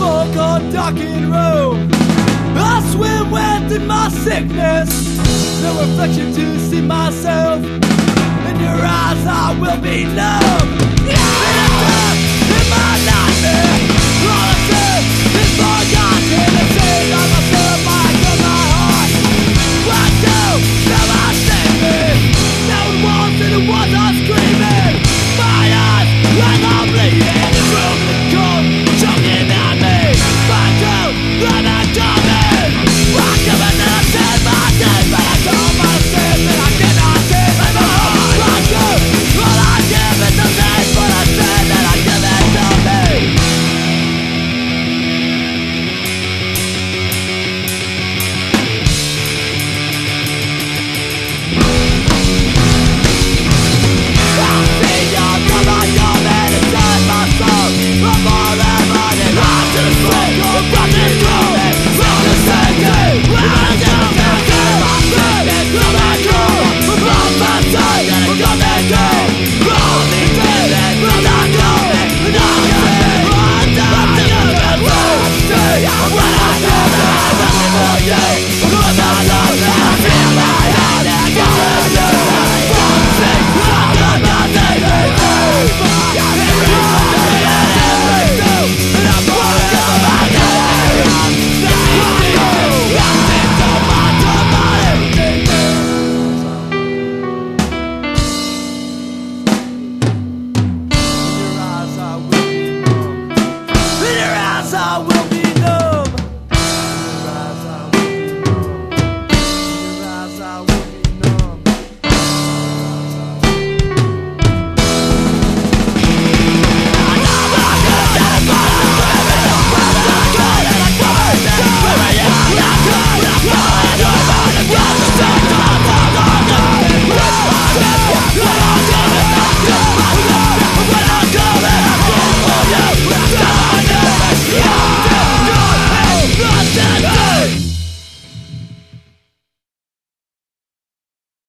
walk on darkened road. I swim within my sickness, no reflection to see myself. In your eyes I will be numb. In my nightmare, all I see is forgotten. The same on my stomach, on my heart. What do? Now I save me. Now it was and it was, I'm screaming. My eyes, like